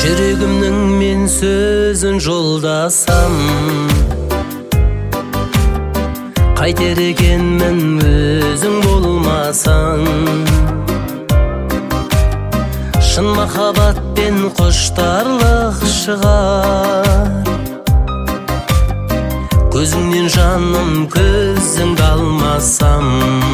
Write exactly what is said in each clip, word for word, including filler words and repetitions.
жүрегімнің мен сөзін жолдасам, қайтер екенмін өзің болмасаң. Шын махаббатпен қоштарлық шығар, көзіңнен жаным көзіңді алмасам.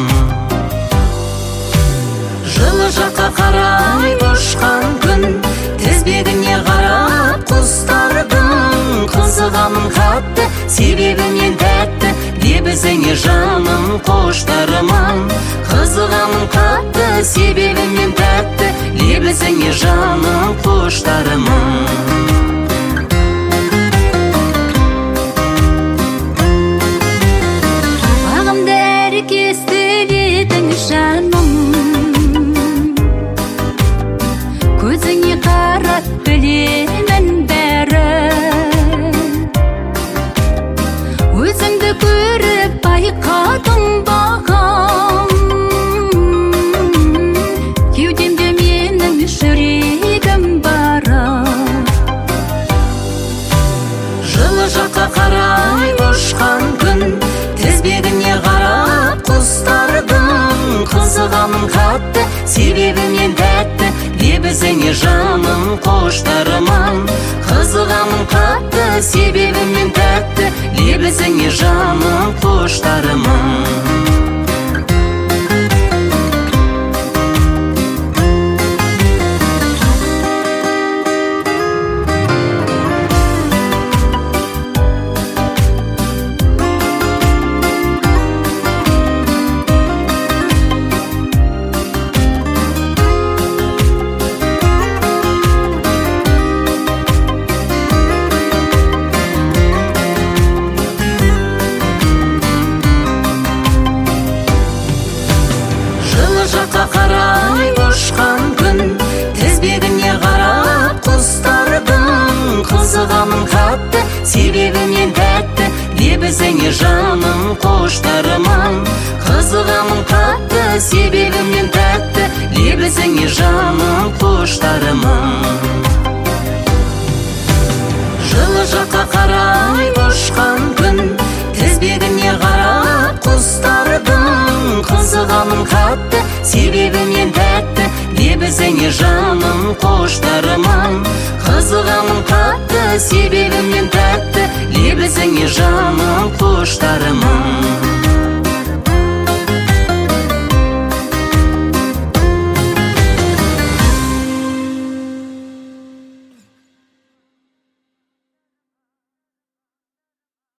Жылы жаққа қарай ұшқан күн, тізбегіне қарап құстардың. Қызығамын қатты, себебінен тәтті, лебізіңе жаным қоштарыман. Қызығамын қатты, себебінен тәтті, лебізіңе жаным қоштарыман. Бағымды әркестеледің жаным, көзіңе қарап білемін бәрі. Өзіңді көріп байқадым бағам, кеудемде менің жүрегім бары. Жылы жаққа қарай ұшқан күн, тізбегіне қарап құстардың. Қызығамын қатты, себебінен тәтті, лебізіңе жаным қоштарыман. Қызығамын қатты, себебінен тәтті, лебізіңе жаным қоштарыман. Жаққа қарай ұшқан күн, тізбегіне қарап құстардың. Қызығамын қатты, себебінен тәтті, лебізіңе жаным қоштарыман. Қызығамын қатты, себебінен тәтті, лебізіңе жаным қоштарыман. Жылы жаққа қарай ұшқан күн, тізбегіне қарап құстардың. Қызығамын қатты, себебінен тәтті, лебізіңе жаным қоштарыман. Қызығамын қатты, себебінен тәтті, лебізіңе жаным қоштарыман.